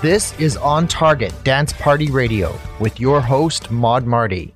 This is On Target Dance Party Radio with your host, Maud Marty.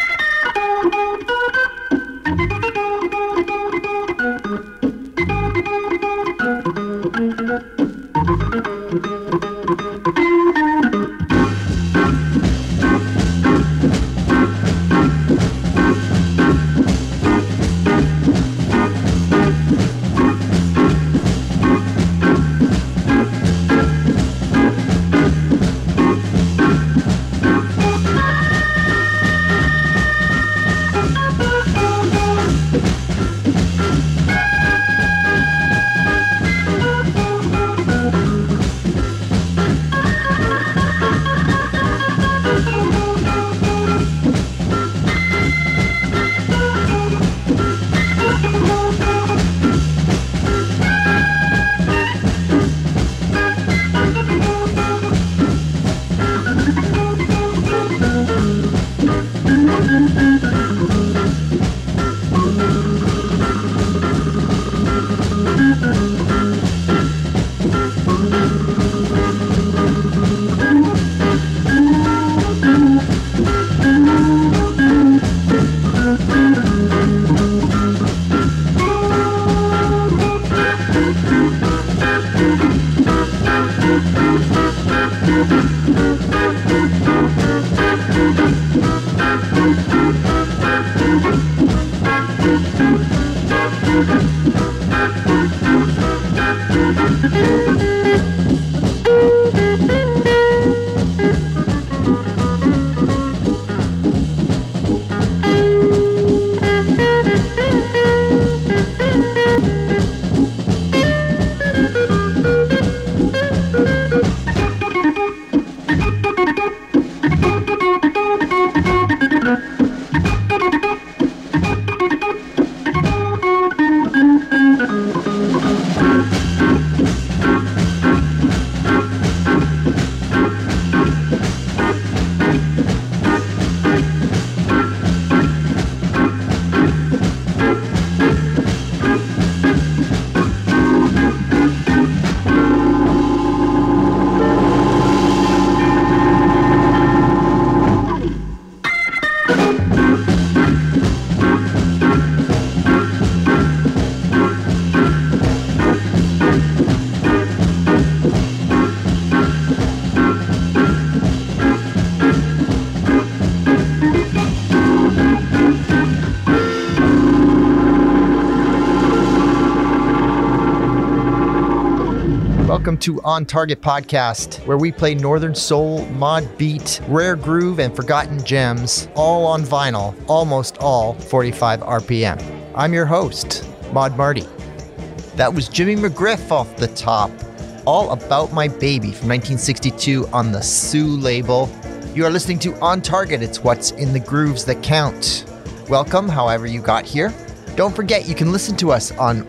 Welcome to On Target Podcast, where we play Northern Soul, mod beat, rare groove, and forgotten gems, all on vinyl, almost all 45 RPM. I'm your host, Maud Marty. That was Jimmy McGriff off the top, All About My Baby from 1962 on the Sue label. You are listening to On Target. It's what's in the grooves that count. Welcome, however you got here. Don't forget, you can listen to us on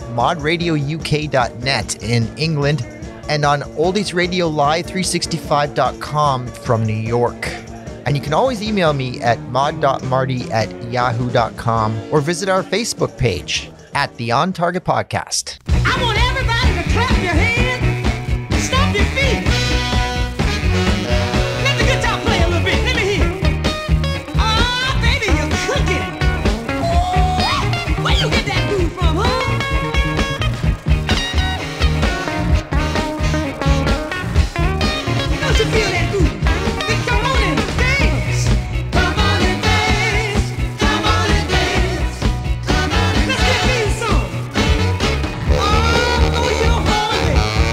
modradiouk.net in England, and on oldiesradiolive365.com from New York. And you can always email me at mod.marty@yahoo.com or visit our Facebook page at the On Target Podcast. I want everybody to clap your hands, stomp your feet. Let the guitar play a little bit. Let me hear. Oh, baby, you're cooking. Ooh, where you get that groove from, huh? Don't you feel that groove? Then come on and dance. Come on and dance. Come on and dance. Come on and dance. Let's get me some. Oh, you're hungry.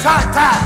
hitchhike time.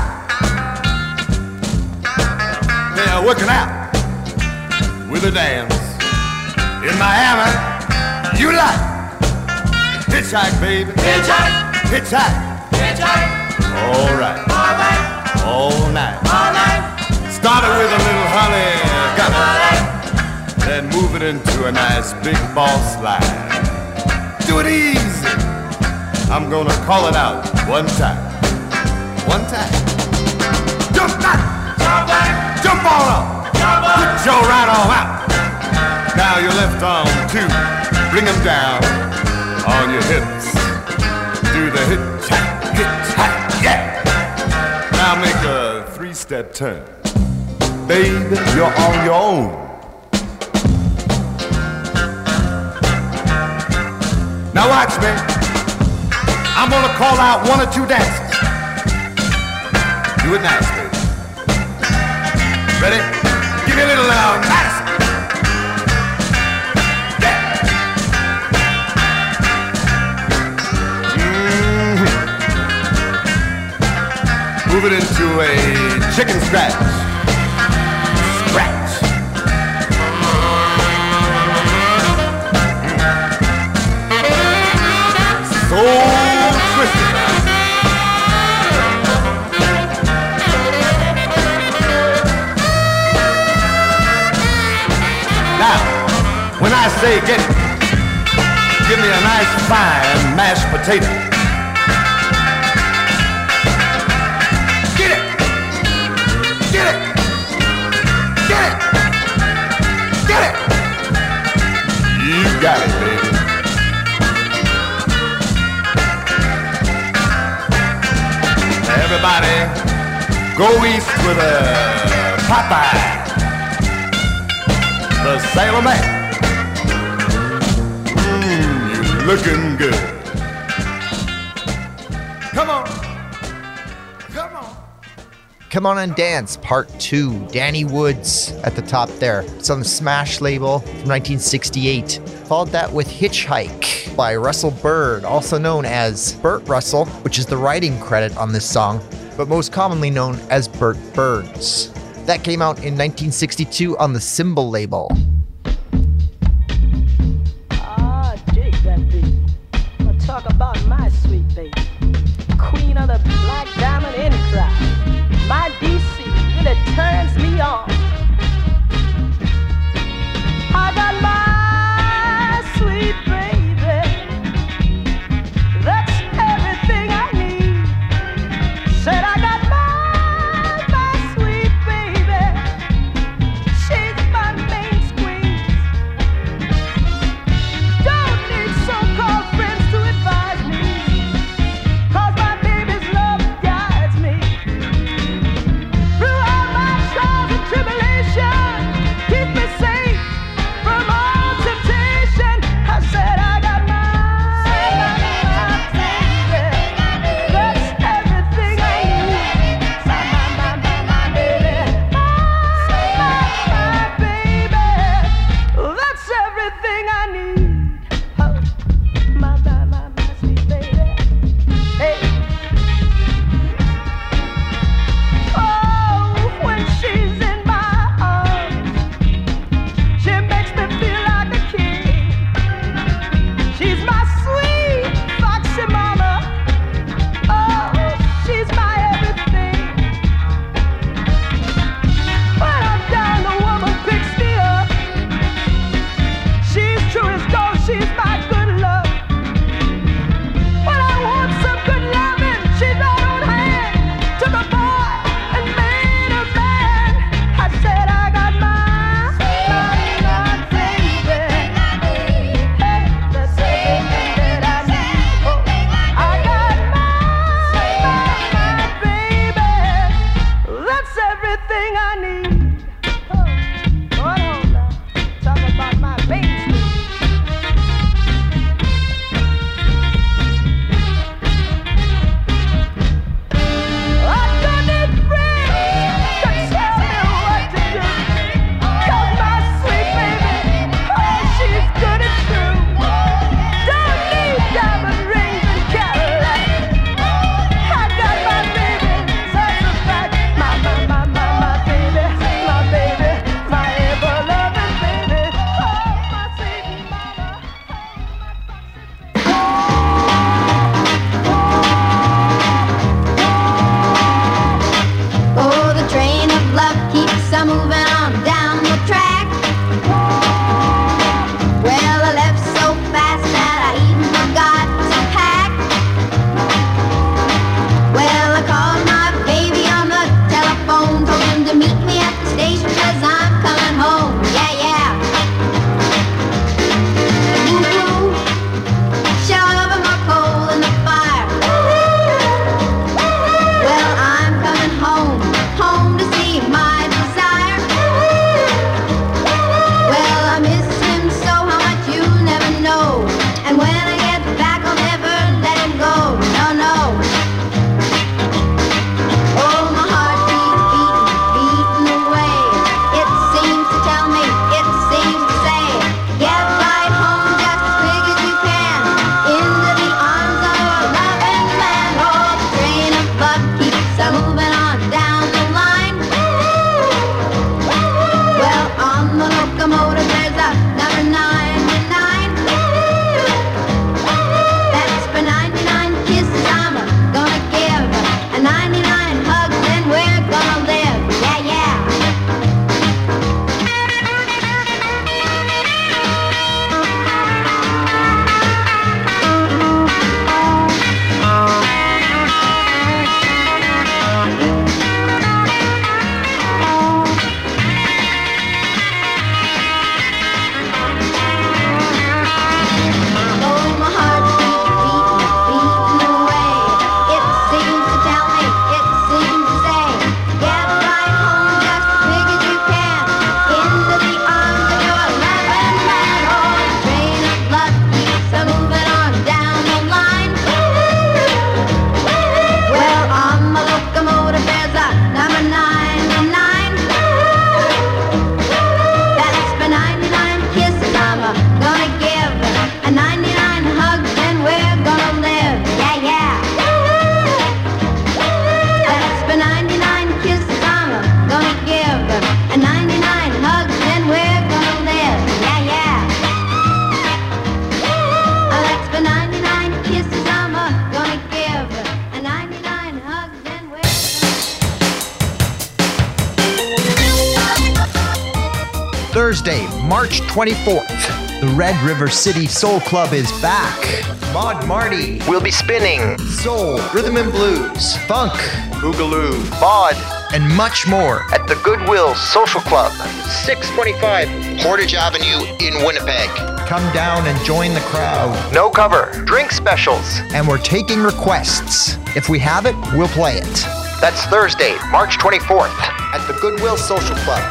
They're working out with a dance. In Miami, you like hitchhike, baby. Hitchhike, hitchhike, hitchhike. All right, all night. Started with a little honey, got it. Then move it into a nice big ball slide. Do it easy. I'm gonna call it out one time. One time. Jump back, jump on up. Put your right arm out. Now your left arm too. Bring them down on your hips. Do the hitchhike, yeah. Now make a 3-step turn. Baby, you're on your own. Now watch me. I'm gonna call out 1 or 2 dances. Do it nice, baby. Ready? Give me a little nice. Yeah. Move it into a chicken scratch. Scratch. So twisted. Now, when I say get it, give me a nice fine mashed potato. Get it! Get it! Get it! Get it! You got it, baby. Everybody, go east with a Popeye, the Sailor Man. You looking good. Come on. Come on. Come On and Dance, Part 2. Danny Woods at the top there. It's on the Smash label from 1968. Followed that with Hitchhike by Russell Byrd, also known as Burt Russell, which is the writing credit on this song, but most commonly known as Burt Byrds. That came out in 1962 on the Symbol label. Ah, dig that beat. I'ma talk about my sweet baby. Queen of the Black Diamond in crowd. My DC really turns me on. I got my sweet baby. That's everything I need. Said I got my sweet baby. She's my main squeeze. Thursday, March 24th, the Red River City Soul Club is back. Maud Marty will be spinning soul, rhythm and blues, funk, boogaloo, mod, and much more at the Goodwill Social Club, 625 Portage Avenue in Winnipeg. Come down and join the crowd. No cover, drink specials, and we're taking requests. If we have it, we'll play it. That's Thursday, March 24th at the Goodwill Social Club.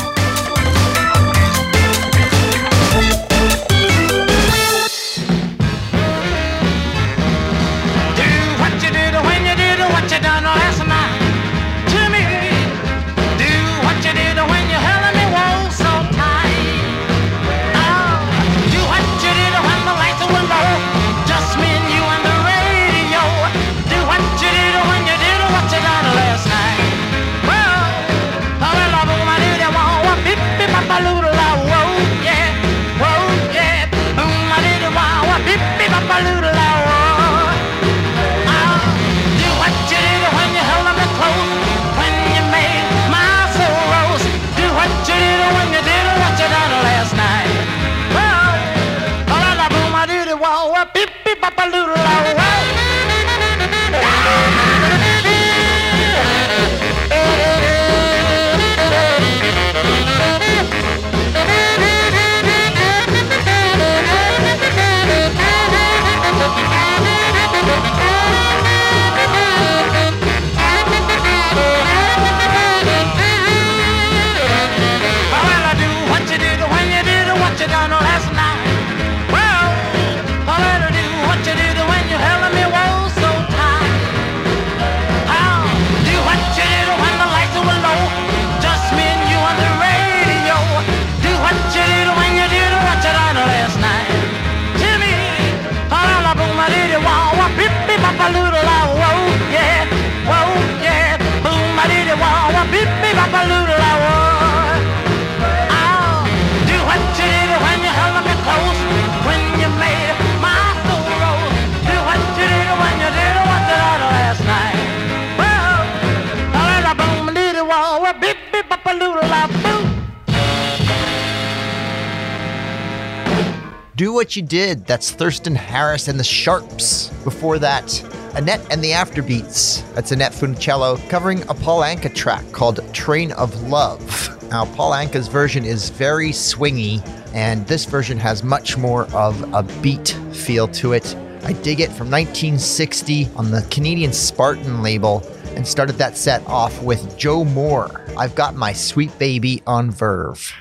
Do What You Did, that's Thurston Harris and the Sharps. Before that, Annette and the Afterbeats, that's Annette Funicello, covering a Paul Anka track called Train of Love. Now, Paul Anka's version is very swingy, and this version has much more of a beat feel to it. I dig it, from 1960 on the Canadian Spartan label, and started that set off with Joe Moore. I've Got My Sweet Baby on Verve.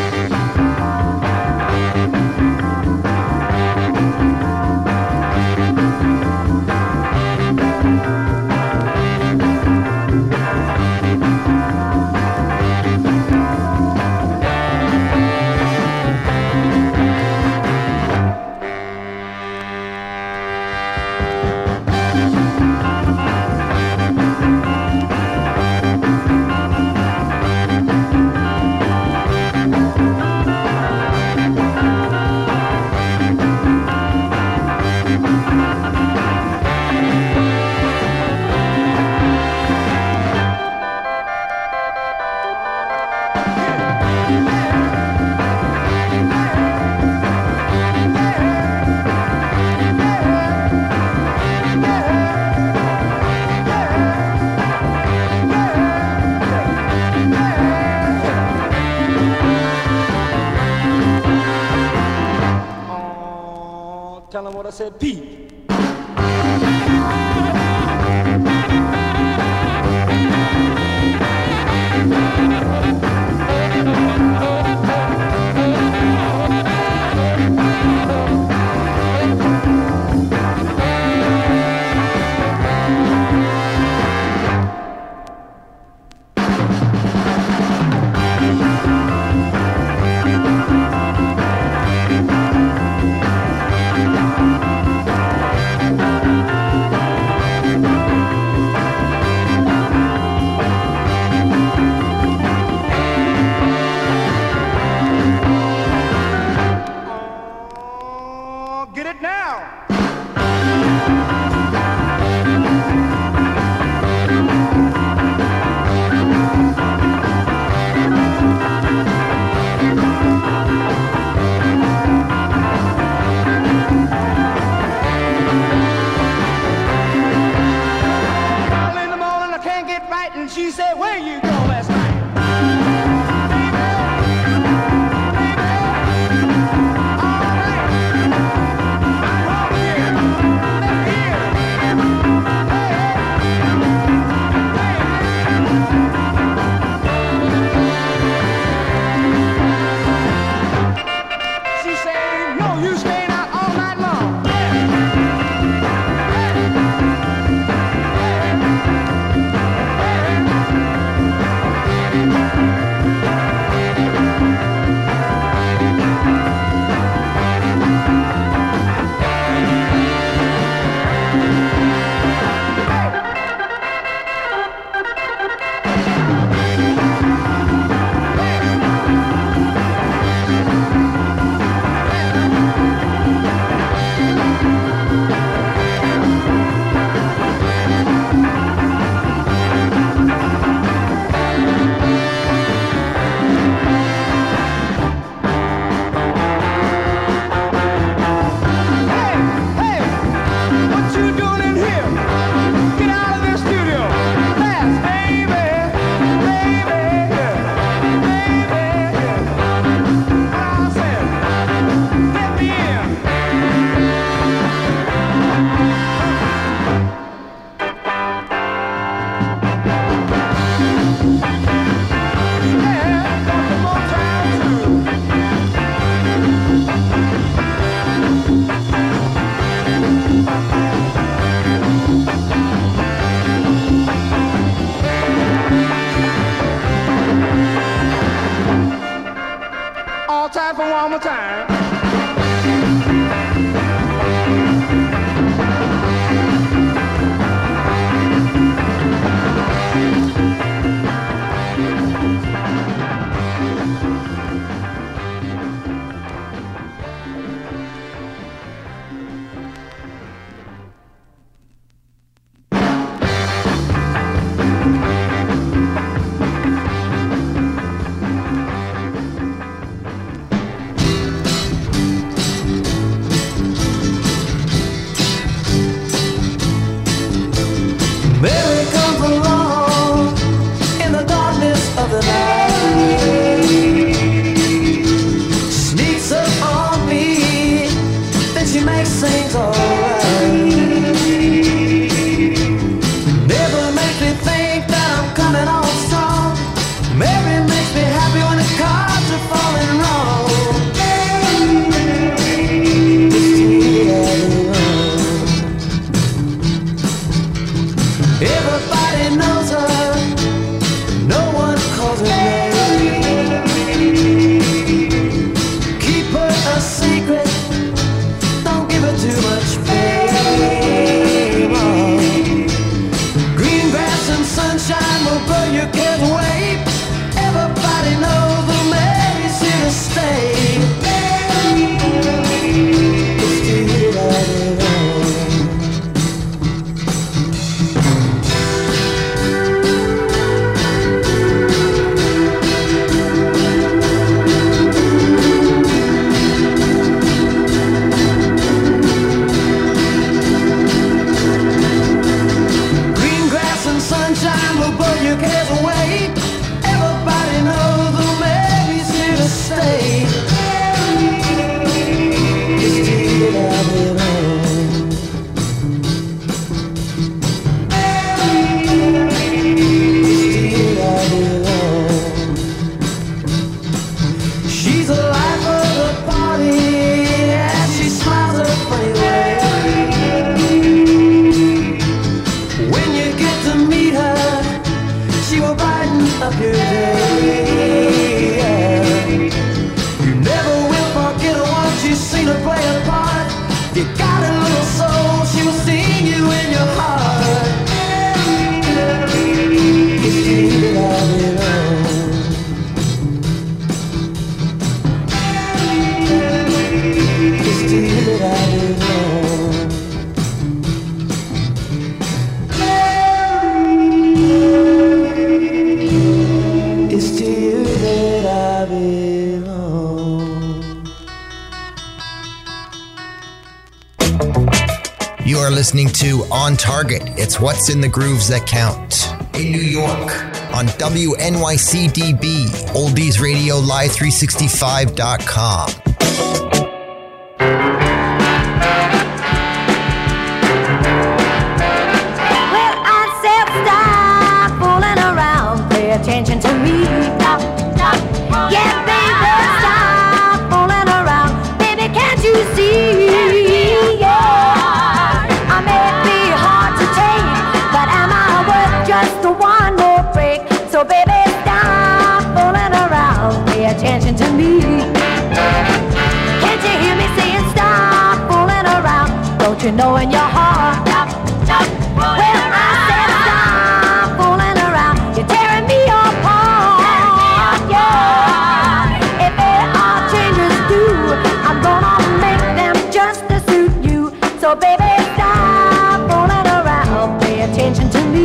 Tell them what I said, Pete. night and she said, where you go last night? Time for one more time. You are listening to On Target. It's what's in the grooves that count. in New York on WNYCDB, Oldies Radio Live 365.com. Well, I said stop fooling around, pay attention to me. Yeah, baby, stop fooling around. Baby, can't you see? Yeah, I may be hard to take, but am I worth just one more break? So baby, stop fooling around, pay attention to me. Can't you hear me saying stop fooling around? Don't you know in your heart? Well, I said stop fooling around. You're tearing me apart. Yeah. If there are changes due, I'm gonna make them just to suit you. So baby, stop fooling around. Pay attention to me.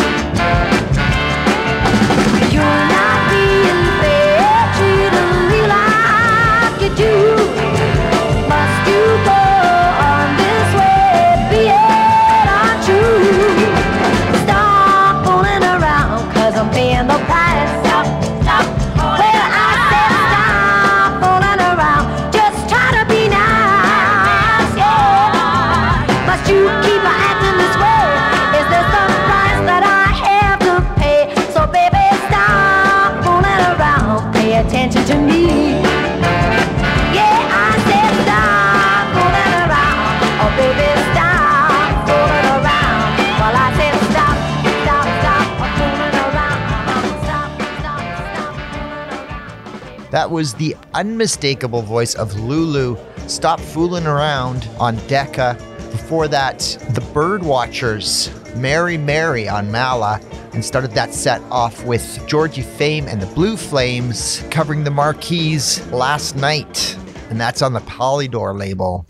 You're not being fair, treating me like you do. Must you go on this way, be it untrue? Stop fooling around, 'cause I'm paying the price. Well, I said stop fooling around, just try to be nice, yeah. Must you keep acting this way? Is this the price that I have to pay? So baby, stop fooling around, pay attention to me. Yeah, I said stop fooling around, oh baby, stop fooling around. Well, I said stop fooling around, stop fooling around. That was the unmistakable voice of Lulu, Stop Fooling Around on Decca. Before that, the Birdwatchers, Mary Mary on Mala, and started that set off with Georgie Fame and the Blue Flames covering the Marquis Last Night, and that's on the Polydor label.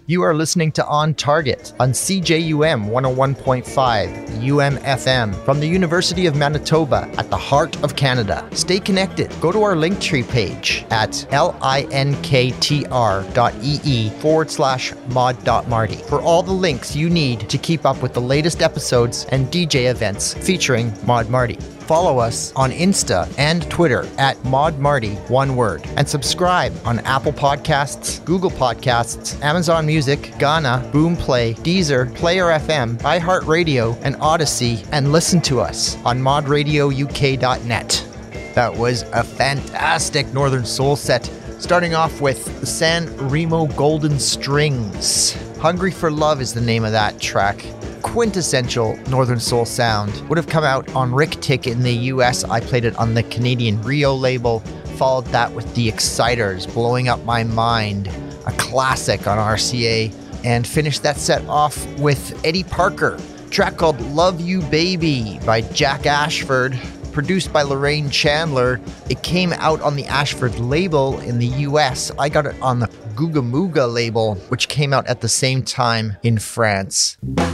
You are listening to On Target on CJUM 101.5 UMFM from the University of Manitoba at the heart of Canada. Stay connected. Go to our Linktree page at linktr.ee/mod.marty for all the links you need to keep up with the latest episodes and DJ events featuring Mod Marty. Follow us on Insta and Twitter at Mod Marty, one word, and subscribe on Apple Podcasts, Google Podcasts, Amazon Music, Gaana, Boomplay, Deezer, Player FM, iHeartRadio, and Odyssey, and listen to us on modradiouk.net. That was a fantastic Northern Soul set, starting off with San Remo Golden Strings. Hungry for Love is the name of that track. Quintessential Northern Soul sound. Would have come out on Rick Tick in the US. I played it on the Canadian Rio label. Followed that with The Exciters, Blowing Up My Mind, a classic on RCA. And finished that set off with Eddie Parker, a track called Love You Baby by Jack Ashford, produced by Lorraine Chandler. It came out on the Ashford label in the US. I got it on the Googa Mooga label, which came out at the same time in France.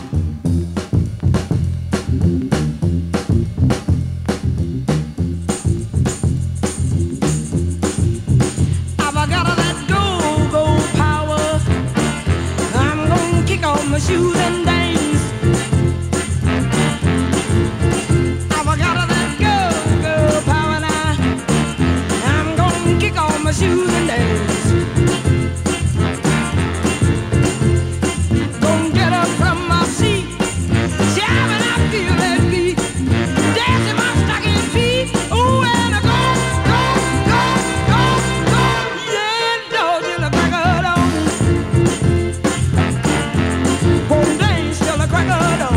My shoes and dance. I've got that girl power now. I'm gonna kick off my shoes and dance. Gonna get up from my seat. Shout when I feel that beat. Dancing my stocking feet. Ooh, and I go. Yeah, dog, till the crack of dawn. Won't dance till the crack of dawn.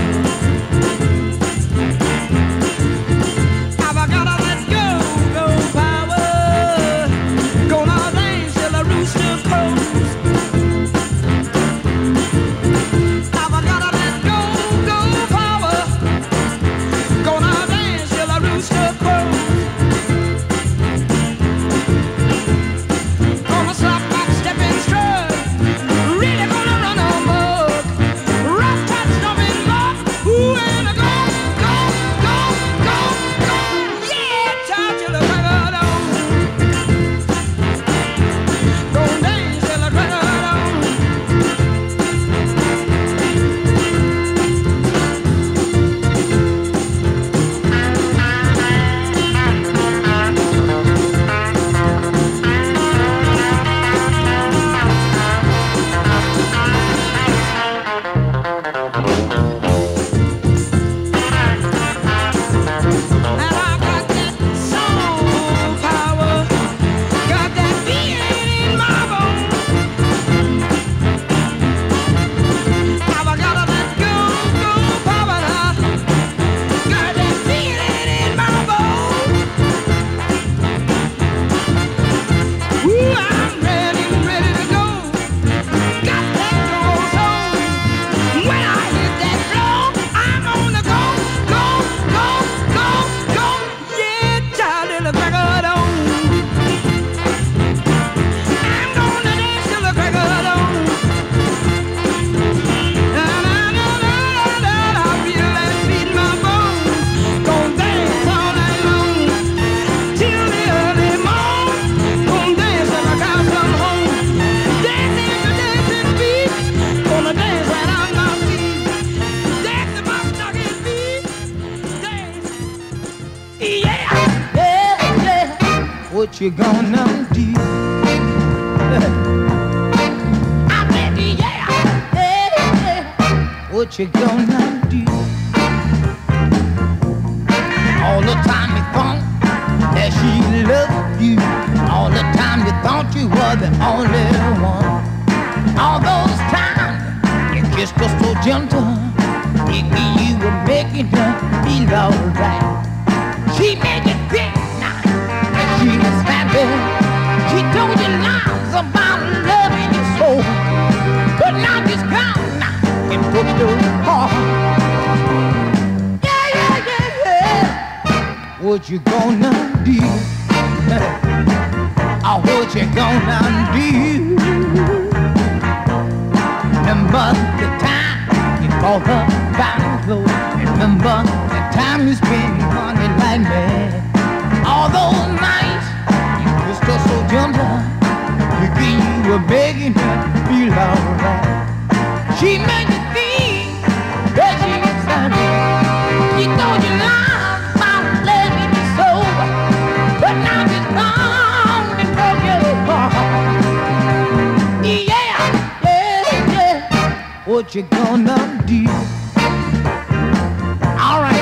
I've got that go power. Gonna dance till the rooster crows. I've got that go power. Gonna dance till the rooster crows. Gonna slap back, step and strut. Really gonna run amok. Rough touch, stomping block. Ooh, and I go. Yeah, child, till the crack of dawn. Gonna dance till the crack of dawn. And I got that soul power, got that feeling in my bones. I've got that go power now, got that feeling in my bones. Ooh, I'm ready to go. Got that go soul. When I hit that floor, I'm on the go. Yeah, child, till the crack of dawn. I'm gonna dance till the crack of dawn. I feel that beat in my bones. Gonna dance all night long till the early morn. Gonna dance till the cows come home. Dancing to dancing feet. Gonna dance right on my feet. Dancing my stocking feet. Dance. Yeah. What you gonna do? I said, yeah. What you gonna do? All the time you thought that she loved you. All the time you thought you were the only one. All those times you kissed her so gentle. Thinking you were making her feel alright. She made you think now that she was happy. She told you lies about loving your soul. But now she's gone now and broke your heart. Yeah. What you gonna do? Oh, what you gonna do? Remember the time you bought her fine clothes. Remember the time you spent money like me. All those nights you kissed her so gentle. You were begging her to feel alright. She made you think that she was happy. She told you lies about loving you so, but now she's gone and broke your heart. Yeah, yeah, yeah. What you gonna do? All right.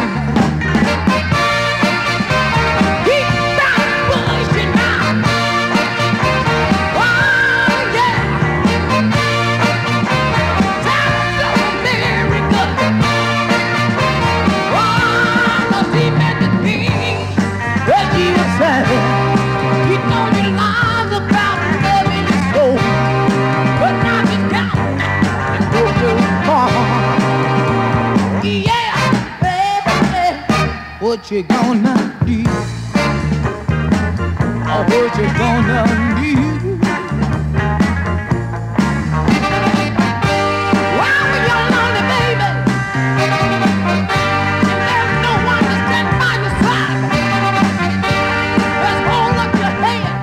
What you gonna do? Oh, what you gonna do? Why were you lonely, baby? And there's no one to stand by your side. Just hold up your head.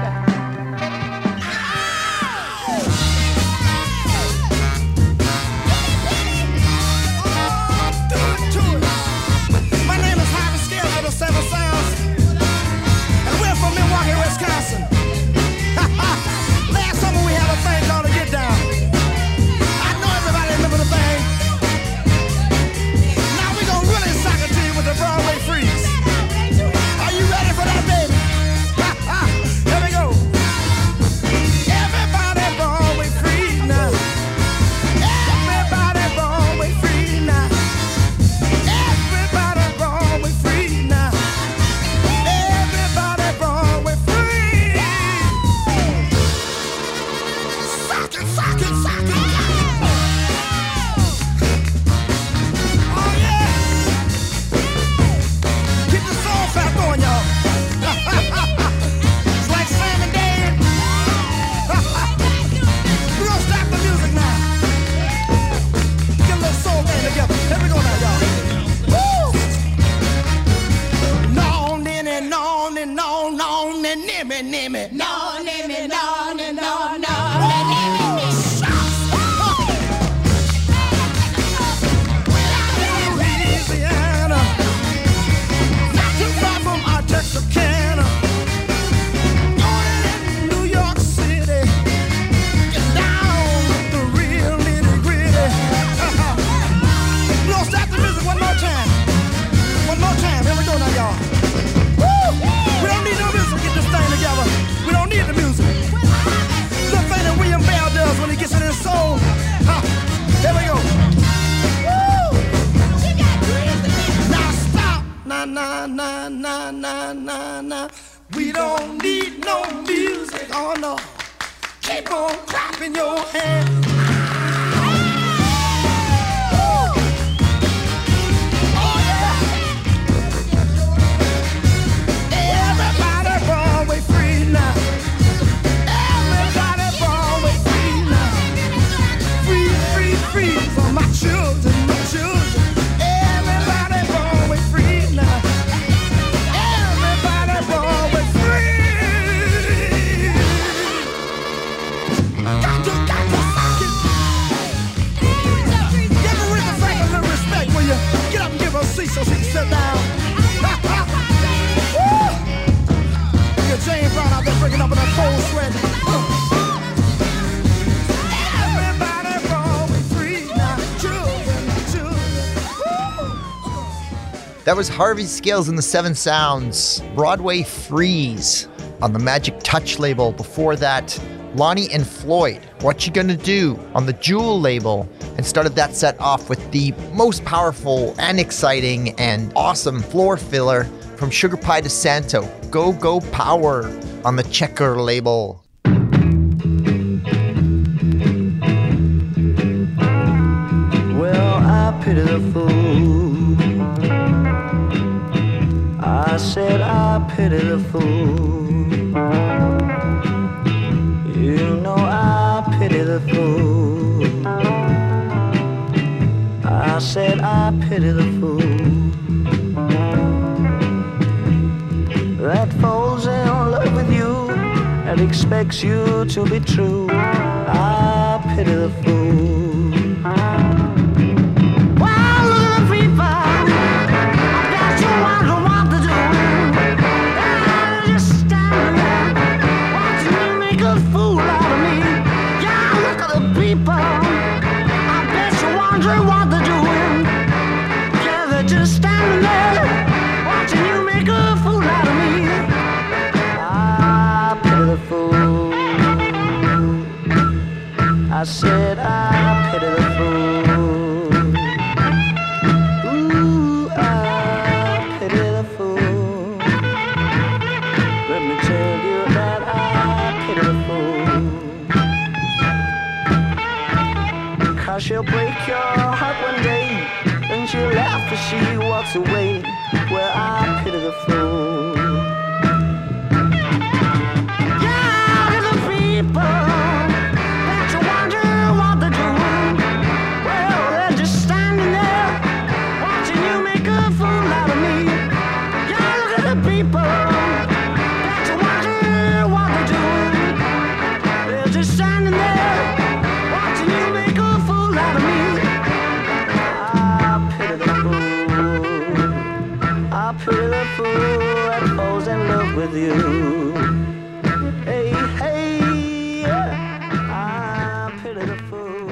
My name is Harvey Scales of the Seven Sounds, and we're from Milwaukee, Wisconsin. Last summer we had a thing called a Get Down. I know everybody remember the thing. Now we gonna really sock it to you with the Broadway Freeze. Are you ready for that, baby? Here we go. Everybody Broadway Freeze now. Everybody Broadway Freeze now. Everybody Broadway free now. Everybody Broadway free. Sock it, sock it, sock it. Oh yeah. Keep the soul fat going, y'all. It's like Sam and Dave. We're gonna stop the music now. Get a little soul thing together. Here we go now, y'all. No, ninny, no, ni, no, no, ni, nimmy, nimmy. No, nimmy, no, ni, no, no, ni, nimmy. Louisiana, not too far from our Texarkana. Going in New York City, get down with the real nitty-gritty. We're gonna stop the music one more time. One more time. Here we go now, y'all. Woo! We don't need no music to get this thing together. We don't need the music. Little thing that William Bell does when he gets in his soul. Here we go. Woo! Now stop. Nah, nah, nah, nah, nah, nah, nah. We don't need no music. Oh no. Keep on clapping your hands. Everybody Broadway free now. Everybody Broadway free now. Free, free, free for my children, my children. Everybody Broadway free now. Everybody Broadway free. Got to sock it. Give Aretha Franklin a little respect, will you? Get up and give her a seat so she can sit down. James Brown out there breaking up in that cold sweat. Everybody Broadway free now. Children. That was Harvey Scales and the Seven Sounds, Broadway Freeze on the Magic Touch label. Before that, Lonnie and Floyd, What You Gonna Do on the Jewel label, and started that set off with the most powerful and exciting and awesome floor filler from Sugar Pie DeSanto, Go Go Power on the Checker label. Well, I pity the fool. I said I pity the fool. You know I pity the fool. I said I pity the fool that falls in love with you and expects you to be true. I pity the fool. Well, little people, I bet you wonder what to do. Yeah, just standing there watching you make a fool out of me. Yeah, look at the people, I bet you wondering what they're doing. Yeah, they're just standing there watching you make a fool out of me. I pity the fool. I said I pity the fool. Ooh, I pity the fool. Let me tell you that I pity the fool. 'Cause she'll break your heart one day, and she'll laugh as she walks away. Well, I pity the fool. Yeah, little people, that you wonder what they're doing. Well, they're just standing there watching you make a fool out of me. Yeah, look at the people, that you wonder what they're doing. They're just standing there watching you make a fool out of me. I pity the fool. I pity the fool that falls in love with you. Hey, hey, yeah. I pity the fool.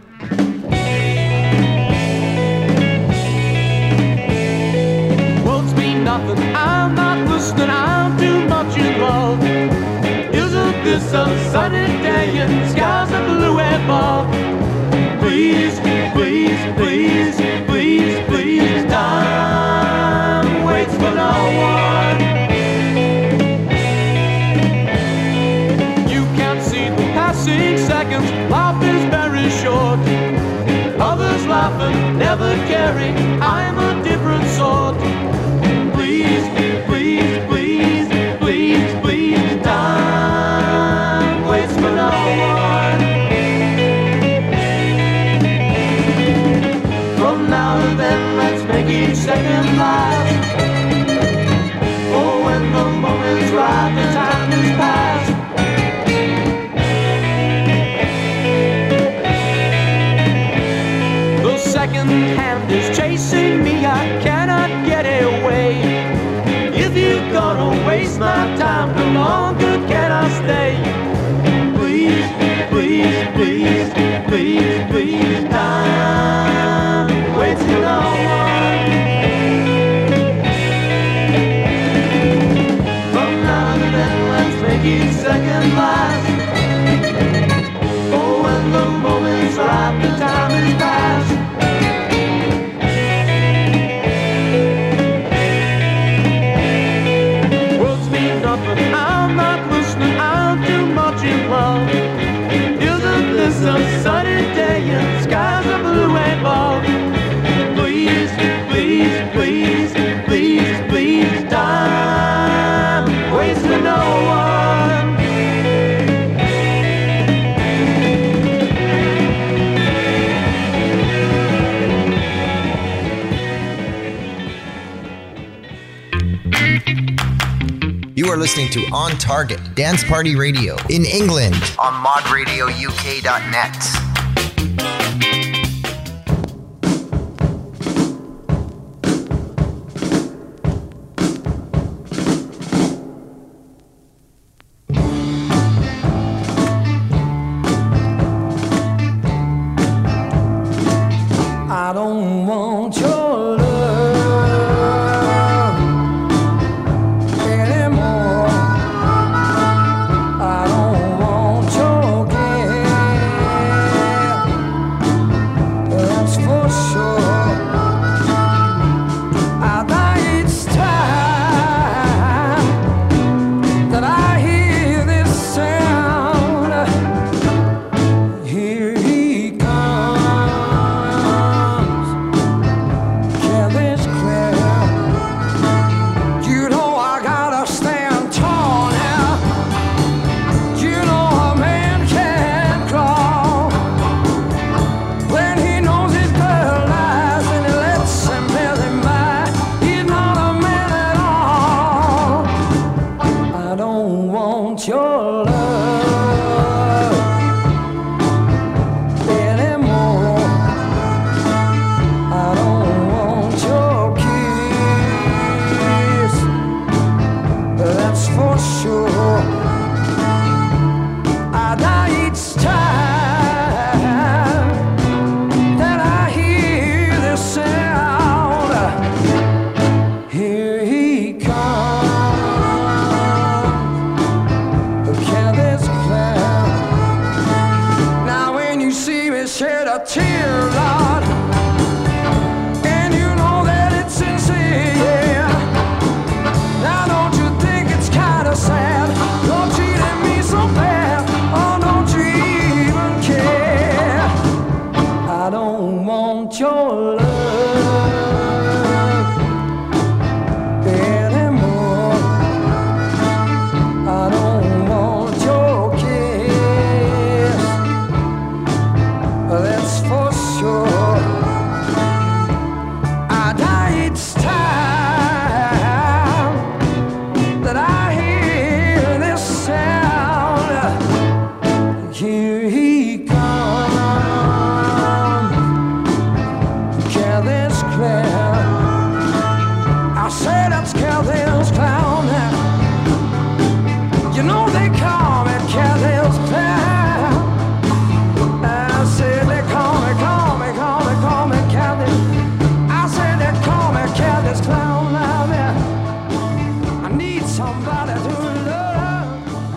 Words mean nothing, I'm not listening, I'm too much in love. Isn't this a sunny day and skies are blue and ball? Please, please, please, please, please, time waits for no one. You can't see the passing seconds, life is very short. Others laughing, never caring, I'm a different sort. Please, please, please, please, please, time waits for no one. From now to then, let's make each second last. Oh, when the moment's right, the time is past. The second hand is chasing me, I cannot get away. If you're gonna waste my time, no longer can I stay. Please, please, please, please, please, time waits for no one. From now to then, let's make each second last. Oh, when the moment's right, the time is past. Words mean nothing, I'm not listening, I'm too much in love. Isn't this a sunny day and skies are blue and ball? Please, please, please, please, please, time waits for no one. You are listening to On Target Dance Party Radio in England on modradiouk.net. I don't want your love anymore. I don't want your care. want your love anymore. I don't want your kiss, that's for sure. I die each time that I hear this sound. Here he comes, can this clown. Now when you see me shed a tear, Lord, and you know that it's sincere, now don't you think it's kind of sad? You're treating me so bad, oh don't you even care? I don't want your love anymore. I don't want your kiss, that's for sure. I die each time that I hear this sound. Here he comes, Calvin's clown. I say that's Calvin's clown now. You know they call me Calvin's clown. I said they call me Calvin. I said they call me Calvin's clown now. I need somebody to love.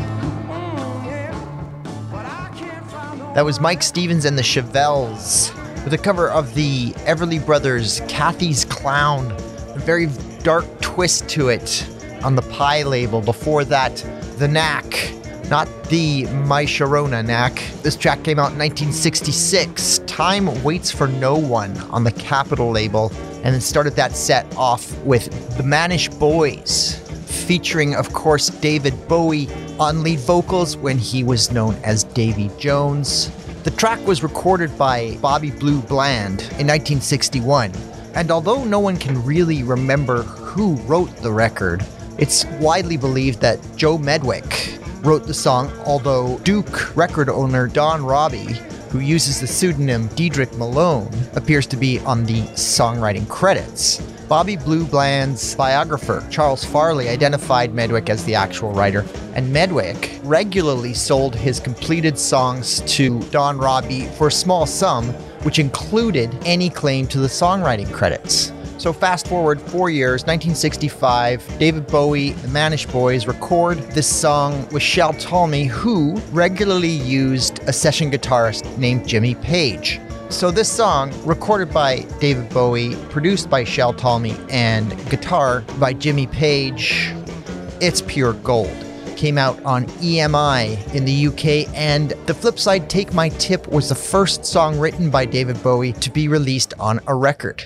Yeah. But I can't find no. That was Mike Stevens and the Chevelles with a cover of the Everly Brothers' Kathy's Clown. A very dark twist to it on the Pie label. Before that, The Knack, not the My Sharona Knack. This track came out in 1966. Time Waits for No One on the Capitol label. And then started that set off with the Manish Boys, featuring, of course, David Bowie on lead vocals when he was known as Davy Jones. The track was recorded by Bobby Blue Bland in 1961. And although no one can really remember who wrote the record, it's widely believed that Joe Medwick wrote the song, although Duke record owner Don Robbie, who uses the pseudonym Diedrich Malone, appears to be on the songwriting credits. Bobby Blue Bland's biographer, Charles Farley, identified Medwick as the actual writer, and Medwick regularly sold his completed songs to Don Robbie for a small sum, which included any claim to the songwriting credits. So fast forward 4 years, 1965, David Bowie, the Manish Boys record this song with Shel Talmy, who regularly used a session guitarist named Jimmy Page. So this song, recorded by David Bowie, produced by Shel Talmy, and guitar by Jimmy Page, it's pure gold. Came out on EMI in the UK, and the flip side, Take My Tip, was the first song written by David Bowie to be released on a record.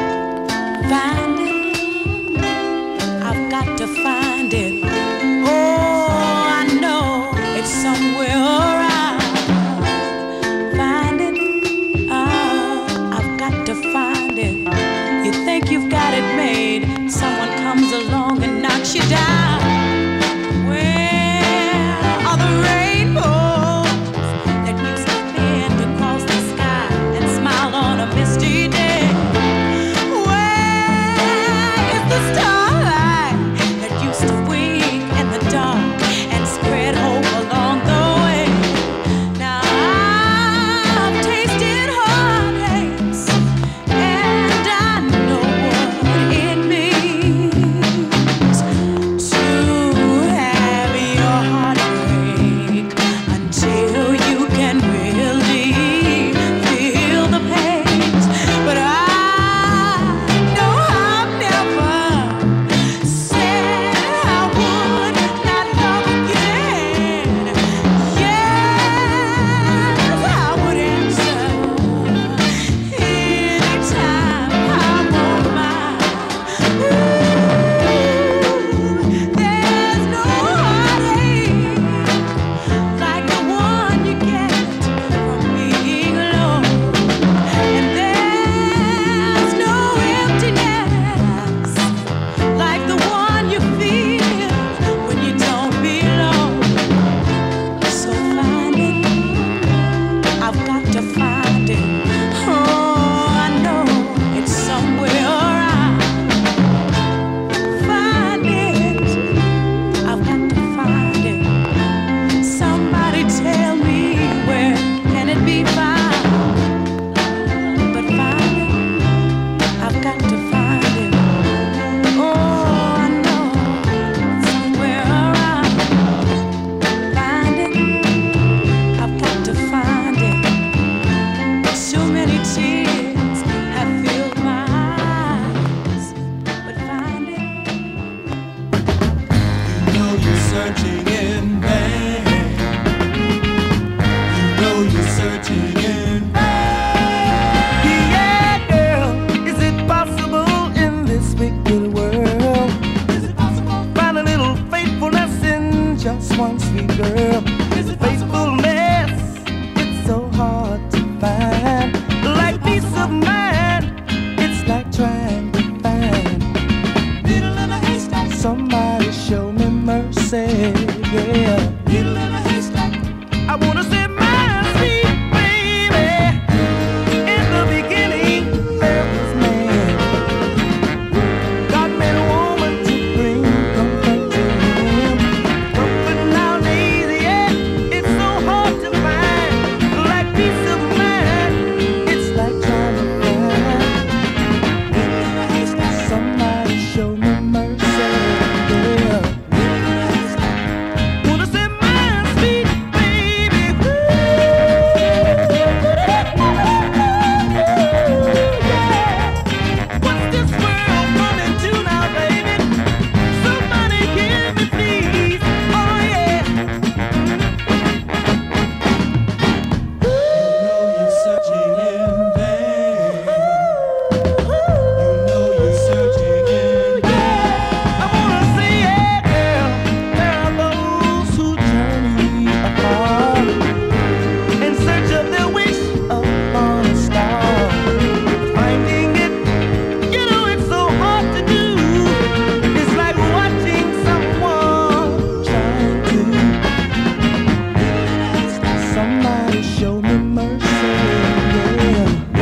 Find it, I've got to find it. Oh, I know it's somewhere around. Find it, I've got to find it. You think you've got it made, someone comes along and knocks you down. Where are the rainbows that used to bend across the sky and smile on a misty day? The starlight that used to wink in the dark and spread hope along the way. Now I've tasted heartaches and I know what it means. So searching in vain. You know you're searching in vain. Yeah, girl, is it possible in this wicked world? Is it possible? Find a little faithfulness in just one sweet girl. Is it faithfulness? It's so hard to find. Like peace of mind, it's like trying to find needle in a haystack. Somebody show me mercy, yeah. Needle in a haystack. I wanna say my sweet baby. In the beginning, there was man. God made a woman to bring comfort to him. Comfort nowadays, yeah, it's so hard to find. Like peace of mind, it's like trying to find needle in a haystack. Somebody show me mercy, yeah. Wanna say my sweet baby, what's this world running to now, baby? Somebody give me please, oh yeah. You know you're searching in vain. You know you're searching in vain. I wanna say yeah, girl, there are those who journey afar in search of their wish upon a star. Finding it, you know it's so hard to do. It's like watching someone trying to. Somebody show me mercy, yeah.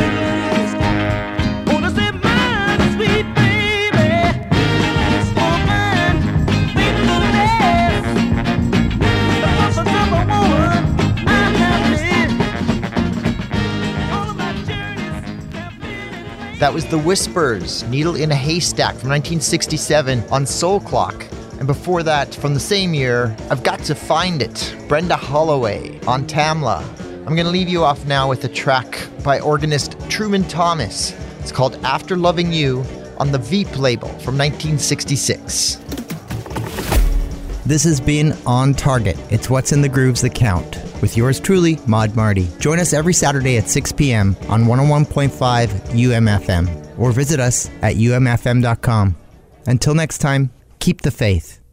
Wanna say my sweet baby, woman, faithfulness, the purpose of a woman I have been. All of my journeys have been. That was The Whispers, Needle in a Haystack from 1967 on Soul Clock. And before that, from the same year, I've Got to Find It, Brenda Holloway on Tamla. I'm going to leave you off now with a track by organist Truman Thomas. It's called After Loving You on the Veep label from 1966. This has been On Target. It's what's in the grooves that count. With yours truly, Maud Marty. Join us every Saturday at 6 p.m. on 101.5 UMFM or visit us at umfm.com. Until next time, keep the faith.